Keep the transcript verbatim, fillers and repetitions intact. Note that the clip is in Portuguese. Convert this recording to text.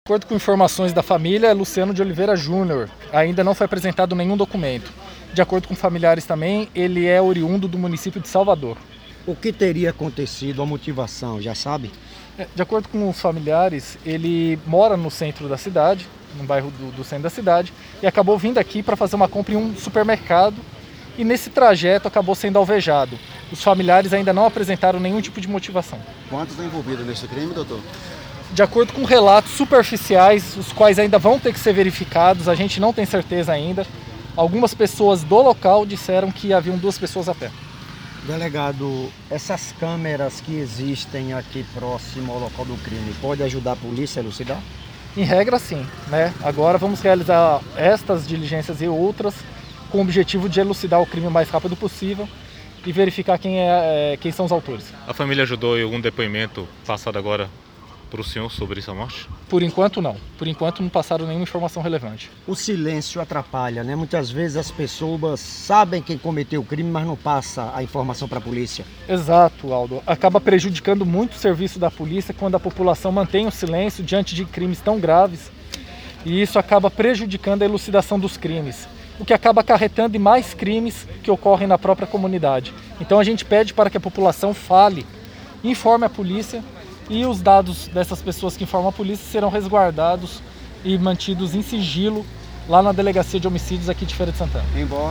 De acordo com informações da família, Luciano de Oliveira Júnior ainda não foi apresentado nenhum documento. De acordo com familiares também, ele é oriundo do município de Salvador. O que teria acontecido, a motivação, já sabe? De acordo com os familiares, ele mora no centro da cidade, no bairro do, do centro da cidade, e acabou vindo aqui para fazer uma compra em um supermercado e nesse trajeto acabou sendo alvejado. Os familiares ainda não apresentaram nenhum tipo de motivação. Quantos estão envolvidos nesse crime, doutor? De acordo com relatos superficiais, os quais ainda vão ter que ser verificados, a gente não tem certeza ainda. Algumas pessoas do local disseram que haviam duas pessoas a pé. Delegado, essas câmeras que existem aqui próximo ao local do crime, pode ajudar a polícia a elucidar? Em regra, sim, né? Agora vamos realizar estas diligências e outras com o objetivo de elucidar o crime o mais rápido possível e verificar quem, é, quem são os autores. A família ajudou em algum depoimento passado agora para o senhor sobre essa morte? Por enquanto não. Por enquanto não passaram nenhuma informação relevante. O silêncio atrapalha, né? Muitas vezes as pessoas sabem quem cometeu o crime, mas não passa a informação para a polícia. Exato, Aldo. Acaba prejudicando muito o serviço da polícia quando a população mantém o silêncio diante de crimes tão graves. E isso acaba prejudicando a elucidação dos crimes, o que acaba acarretando em mais crimes que ocorrem na própria comunidade. Então a gente pede para que a população fale, informe a polícia, e os dados dessas pessoas que informam a polícia serão resguardados e mantidos em sigilo lá na Delegacia de Homicídios aqui de Feira de Santana. Embora